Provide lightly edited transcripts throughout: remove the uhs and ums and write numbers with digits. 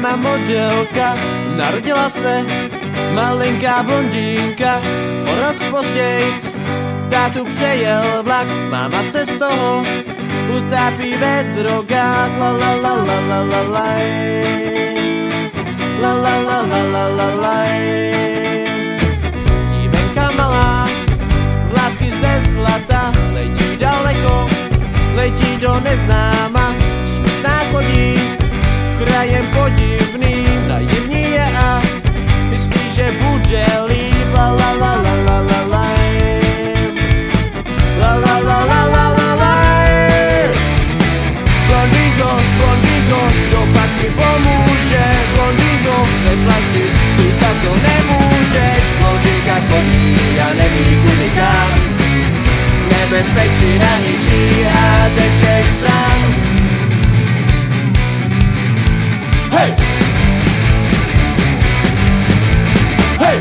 máma modelka, narodila se malinká blondýnka. O rok pozdějc tátu přejel vlak, máma se z toho utápí ve drogách. La la la la la la la la la la la la la la. Dívenka malá, vlásky ze zlata, letí daleko, letí do neznáma. Smutná chodí krajem podivným, naivní je a myslí, že bude líp. La la la la la la la la la la la la la la. Blondýnko, blondýnko, kdo pak mi pomůže? Blondýnko, neplač ty za to nemůžeš. Blondýnka chodí a neví kudy kam, nebezpečí na ničí a ze všech stran. Hej! Hej!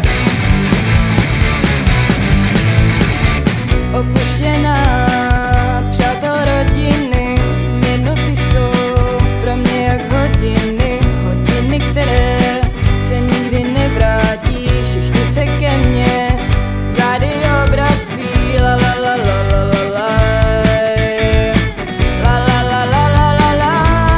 Opuštěná od přátel rodiny, minuty jsou pro mě jak hodiny, hodiny, které se nikdy nevrátí, všichni se ke mně zády obrací. La la la la la la la la la la la la la la.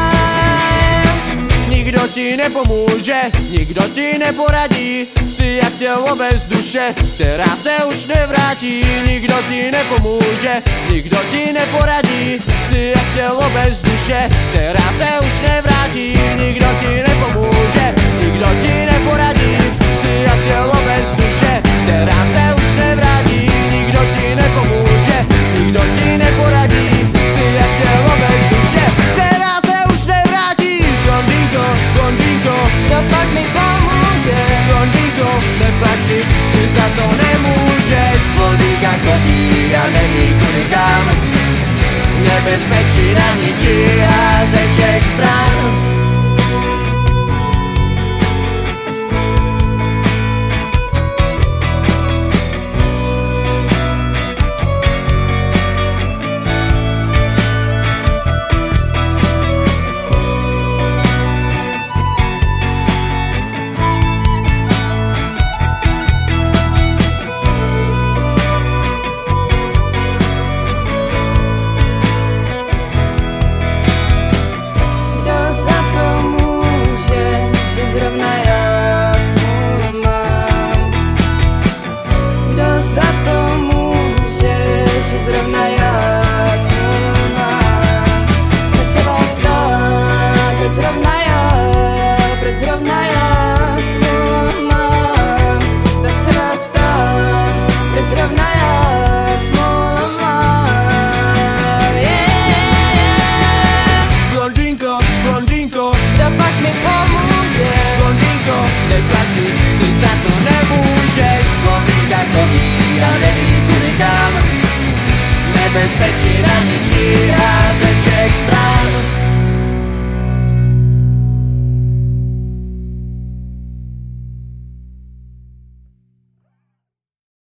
Nikdo ti nepomůže, nikdo ti neporadí, jsi jak tělo bez duše, která se už nevrátí. Nikdo ti nepomůže, nikdo ti neporadí, jsi jak tělo bez duše, která se už nevrátí. Nikdo ti nepomůže, nikdo ti neporadí, jsi jak tělo bez duše, která se už nevrátí. Nikdo ti nepomůže, nikdo ti neporadí, jsi jak tělo bez duše, která se už nevrátí. Blondýnko, blondýnko, Kdo pak mi pomůže? blondýnko, neplač, ty za to nemůžeš. Blondýnka chodí a neví kudy kam, nebezpečí na ničí a ze všech stran. Ty za to nemůžeš. Blondýnka chodí a neví kudy kam, nebezpečí na ničí a ze všech stran.